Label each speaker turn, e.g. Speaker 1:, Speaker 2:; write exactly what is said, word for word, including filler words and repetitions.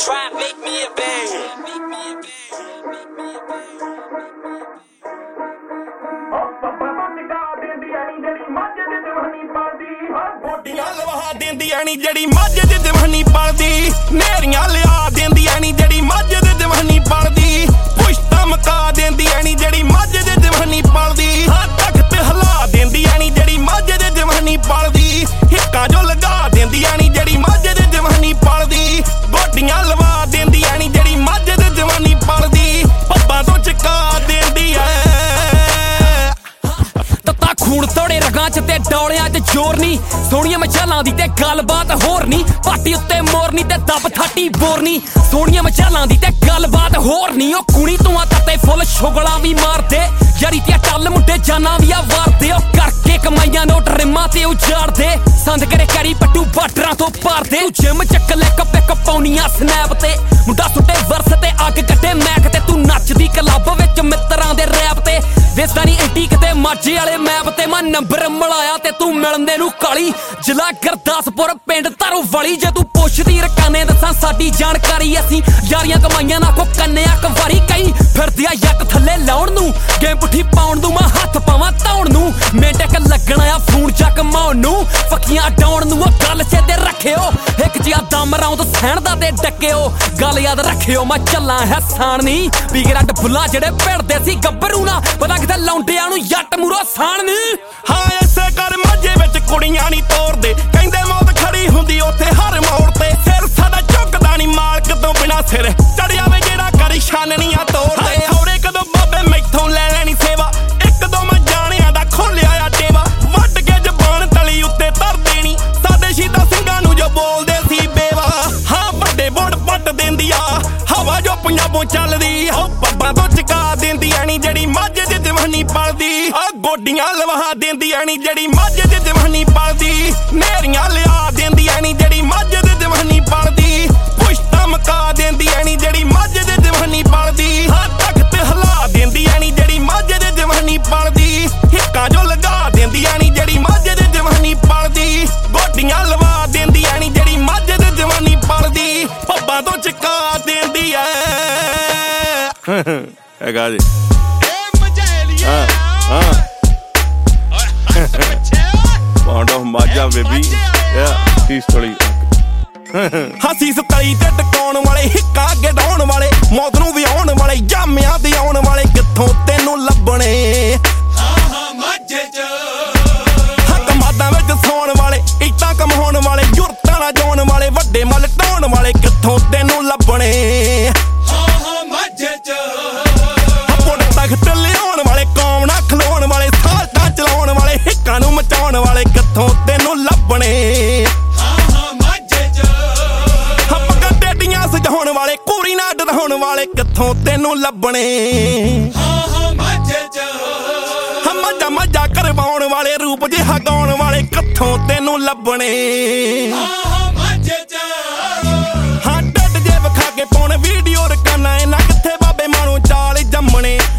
Speaker 1: trap, make me a bang.
Speaker 2: ਗੋਡੀਆਂ ਲਵਾ ਦਿੰਦੀ ਐ ਨੀ ਜਿਹੜੀ ਮੱਝ ਦੀ ਜਵਾਨੀ ਪਲਦੀ ਨੇਰੀਆਂ ਲਿਆ ਦਿੰਦੀ ਐ ਨੀ ਜਿਹੜੀ ਮੱਝ ਦੀ ਜਵਾਨੀ ਪਲਦੀ ਪੁਸ਼ਤਾ ਮਕਾ ਦਿੰਦੀ ਐ ਨੀ ਜਿਹੜੀ ਮੱਝ ਦੀ ਜਵਾਨੀ ਪਲਦੀ ਹਾਂ ਤਖਤ ਹਿਲਾ ਦਿੰਦੀ ਐ ਨੀ ਜਿਹੜੀ ਮੱਝ ਦੀ ਜਵਾਨੀ ਪਲਦੀ ਹਿੱਕਾਂ ਜੋ ਲਗਾ ਦਿੰਦੀ ਐ ਨੀ ਜਿਹੜੀ ਮੱਝ ਦੀ ਜਵਾਨੀ ਪਲਦੀ ਗੋਡੀਆਂ ਲਵਾ ਦਿੰਦੀ ਐ ਨੀ ਜਿਹੜੀ ਮੱਝ ਦੀ ਜਵਾਨੀ ਪਲਦੀ ਪੱਬਾਂ ਤੋਂ ਚਕਾ ਦਿੰਦੀ ਐ
Speaker 3: ਤੱਤਾ ਖੂਨ ਤੋੜੇ ਰਗਾਂ ਚ ਤੇ ਡੌਲਿਆਂ ਚ ਜ਼ੋਰ ਨੀ ਸੋਹਣੀਆਂ ਮਚਾਲਾਂ ਦੀ ਤੇ ਗੱਲਬਾਤ ਹੋਰ ਨੀ ਪਾਟੀ ਉੱਤੇ ਮੋਰਨੀ ਤੇ ਦੱਬ ਥਾਟੀ ਬੋਰਨੀ ਸੋਹਣੀਆਂ ਮਚਾਲਾਂ ਦੀ ਤੇ ਗੱਲਬਾਤ ਹੋਰ ਨੀ ਉਹ ਕੁਣੀ ਤੂੰ ਆ ਤੱਤੇ ਫੁੱਲ ਛੁਗਲਾਂ ਵੀ ਮਾਰਦੇ ਯਾਰੀ ਤੇ ਟੱਲ ਮੁੰਡੇ ਜਾਨਾਂ ਵੀ ਆ ਵਾਰਦੇ ਉਹ ਕਰਕੇ ਕਮਾਈਆਂ ਨੋਟ ਰਿਮਾਂ ਤੇ ਉਜਾੜਦੇ ਸੰਦ ਕਰੇ ਕਰੀ ਪੱਟੂ ਬਾਰਡਰਾਂ ਤੋਂ ਪਾਰਦੇ ਤੂੰ ਜਿਮ ਚੱਕ ਲੈ ਕੱਪੇ ਕਪਾਉਣੀਆਂ ਸਨੈਪ ਤੇ ਮੁੰਡਾ ਸੁੱਟੇ ਵਰਸ ਤੇ ਅੱਗ ਕੱਢੇ ਮੈਕ ਤੇ ਤੂੰ ਨੱਚਦੀ ਕਲੱਬ ਵਿੱਚ ਮਿੱਤਰਾਂ ਦੇ ਰੈਪ ਤੇ ਵੇਸਦਾ ਨੀ ਐਂਟੀ ਕਿਤੇ ਮਾਝੇ ਵਾਲੇ ਮੈਪ ਤੇ ਮੈਂ ਨੰਬਰ ਮਿਲਾਇਆ ਤੇ ਤੂੰ ਮਿਲਦੇ ਨੂੰ ਕਾਲੀ ਜ਼ਿਲ੍ਹਾ ਗੁਰਦਾਸਪੁਰ ਪਿੰਡ ਧਰੋ ਵਾਲੀ ਜੇ ਤੂੰ ਪੁੱਛਦੀ ਰਕਾਨੇ ਦੱਸਾਂ ਸਾਡੀ ਜਾਣਕਾਰੀ ਅਸੀਂ ਯਾਰੀਆਂ ਕਮਾਈਆਂ ਨਾ ਕੋ ਕੰਨਿਆ ਕਵਾਰੀ ਕਈ ਫਿਰਦਿਆ ਜੱਟ ਥੱਲੇ ਲਾਉਣ ਨੂੰ ਗੇਮ ਪੁੱਠੀ ਪਾਉਣ ਨੂੰ ਮੈਂ ਹੱਥ ਪਾਵਾਂ ਧੌਣ ਨੂੰ ਮਿੰਟਕ ਲੱਗਣਾ ਆ ਫੋਨ ਚੱਕ ਮਾਉਣ ਨੂੰ ਫੱਕੀਆਂ ਡਾਉਣ ਨੂੰ ਉਹ ਗੱਲ ਚੇਤੇ ਰੱਖਿਓ ਇੱਕ ਜਿਹਾ ਦਮ ਰੌਂਦ ਸਹਿਣਦਾ ਤੇ ਡੱਕਿਓ ਗੱਲ ਯਾਦ ਰੱਖਿਓ ਮੈਂ ਚੱਲਾਂ ਹੈ ਸਾਣ ਨਹੀਂ ਬਿਗਰੱਡ ਬੁੱਲਾਂ ਜਿਹੜੇ ਭਿੜਦੇ ਸੀ ਗੱਭਰੂ ਨਾ ਪਤਾ ਕਿਤੇ ਲੌਂਡਿਆਂ ਨੂੰ ਜੱਟ ਮੂਰੋ ਸਾਣ ਨਹੀਂ
Speaker 2: ਹਾਂ ਐਸੇ ਕਰ ਮਾਝੇ ਵਿੱਚ ਕੁੜੀਆਂ ਨਹੀਂ ਤੋਰਦੇ ਕਹਿੰਦੇ ਮੌਤ ਖੜੀ ਹੁੰਦੀ ਉੱਥੇ ਹਰ ਮੋੜ ਤੇ ਸਿਰ ਸਾਡਾ ਝੁਕਦਾ ਨਹੀਂ ਮਾਲਕ ਤੋਂ ਬਿਨਾ ਸਿਰ ਚੜਿਆ ਵੇ ਜਿਹੜਾ ਕਰੀ ਛਾਨਣੀਆਂ ਤੋੜਦੇ ਹੌਰੇ ਕਦੋਂ ਬਾਬੇ ਮੈਥੋਂ ਲੈ ਲੈਣੀ ਸੇਵਾ ਇੱਕ ਦੋ ਮੈਂ ਜਾਣਿਆਂ ਦਾ ਖੋਲਿਆ ਆ ਟੇਵਾ ਵੱਢ ਕੇ ਜ਼ਬਾਨ ਤਲੀ ਉੱਤੇ ਧਰ ਦੇਣੀ ਸਾਡੇ ਸ਼ਹੀਦਾਂ ਸਿੰਘਾਂ ਨੂੰ ਜੋ ਬੋਲਦੇ ਸੀ ਬੇਵਾ ਹਾਂ ਵੱਡੇ ਬੋੜ ਪੱਟ ਦਿੰਦੀ ਆ ਹਵਾ ਜੋ ਪੰਜਾਬੋਂ ਚੱਲਦੀ ਉਹ ਪੱਬਾਂ ਤੋਂ ਚਕਾ ਦਿੰਦੀ ਐ ਨੀ ਜਿਹੜੀ ਮੱਝ ਦੀ ਜਵਾਨੀ ਪਲਦੀ ਆ ਗੋਡੀਆਂ ਲਵਾ ਦਿੰਦੀ ਐ ਨੀ ਜਿਹੜੀ ਮੱਝ ਦੀ ਜਵਾਨੀ ਪਲਦੀ ਨੇਰੀਆਂ ਲਿਆ ਦਿੰਦੀ ਐ ਨੀ ਜਿਹੜੀ ਮੱਝ ਦੀ ਜਵਾਨੀ ਪਲਦੀ ਪੁਸ਼ਤਾ ਮਕਾ ਦਿੰਦੀ ਐ ਨੀ ਜਿਹੜੀ ਮੱਝ ਦੀ ਜਵਾਨੀ ਪਲਦੀ ਹਾਂ ਤਖਤ ਹਿਲਾ ਦਿੰਦੀ ਐ ਨੀ ਜਿਹੜੀ ਮੱਝ ਦੀ ਜਵਾਨੀ ਪਲਦੀ ਹਿੱਕਾਂ ਜੋ ਲਗਾ ਦਿੰਦੀ ਐ ਨੀ ਜਿਹੜੀ ਮੱਝ ਦੀ ਜਵਾਨੀ ਪਲਦੀ ਗੋਡੀਆਂ ਲਵਾ ਦਿੰਦੀ ਐ ਨੀ ਜਿਹੜੀ ਮੱਝ ਦੀ ਜਵਾਨੀ ਪਲਦੀ ਪੱਬਾਂ ਤੋਂ ਚਕਾ ਦਿੰਦੀ ਐ ਹੈਗਾ ਜੀ ਹਾਂ ਹਾਂ Pound of Maja baby, yeah, he's totally. ਹਸੀ ਸਤਲੀ ਤੇ ਟਕਾਉਣ ਵਾਲੇ ਹਿੱਕਾ ਅੱਗੇ ਡਾਉਣ ਵਾਲੇ ਮੌਤ ਨੂੰ ਵਿਆਉਣ ਵਾਲੇ ਜਾਮਿਆਂ ਦੇ ਆਉਣ ਵਾਲੇ ਕਿੱਥੋਂ ਤੈਨੂੰ ਲੱਭਣੇ
Speaker 4: ਹਾਂ ਹਾਂ ਮਾਝੇ ਚ
Speaker 2: ਹੱਕ ਮਾਦਾਂ ਵਿੱਚ ਸੌਣ ਵਾਲੇ ਇੱਟਾਂ ਕਮਾਉਣ ਵਾਲੇ ਜੁਰਤਾਂ ਨਾਲ ਜਾਉਣ ਵਾਲੇ ਵੱਡੇ ਮੱਲ ਢਾਉਣ ਵਾਲੇ ਕਿੱਥੋਂ ਤੈਨੂੰ ਲੱਭਣੇ
Speaker 4: ਹਾਂ ਹਾਂ ਮਾਝੇ ਚ
Speaker 2: ਪੁੱਟ ਤਖਤ ਲਿਆਉਣ ਵਾਲੇ ਕੌਮ ਨਾਲ ਖਲੋਣ ਵਾਲੇ ਸਾਲਟਾਂ ਚਲਾਉਣ ਵਾਲੇ ਹਿੱਕਾਂ ਨੂੰ ਮਚਾਉਣ ਵਾਲੇ ਕਿੱਥੋਂ ਤੈਨੂੰ ਲੱਭਣੇ
Speaker 4: ਹਾਂ ਹਾਂ ਮਾਝੇ ਚ
Speaker 2: ਹੱਪਾਂ ਟੇਡੀਆਂ ਸਜਾਉਣ ਵਾਲੇ ਕੂਰੀ ਨਾਲ ਡਰਾਉਣ ਵਾਲੇ ਕਿੱਥੋਂ ਤੈਨੂੰ ਲੱਭਣੇ
Speaker 4: ਹਾਂ ਹਾਂ ਮਾਝੇ ਚ
Speaker 2: ਮੱਝਾ ਮੱਝਾ ਕਰਵਾਉਣ ਵਾਲੇ ਰੂਪ ਜਿਹਾ ਗਾਉਣ ਵਾਲੇ ਕਿੱਥੋਂ ਤੈਨੂੰ ਲੱਭਣੇ
Speaker 4: ਹਾਂ ਹਾਂ ਮਾਝੇ ਚ
Speaker 2: ਹਾਂ ਡੱਡ ਜੇ ਵਿਖਾ ਕੇ ਪਾਉਣ ਵੀਡੀਓ ਰਕਾਨਾ ਇਹਨਾਂ ਕਿੱਥੇ ਬਾਬੇ ਮਾਣੋ ਚਾਲ ਜੰਮਣੇ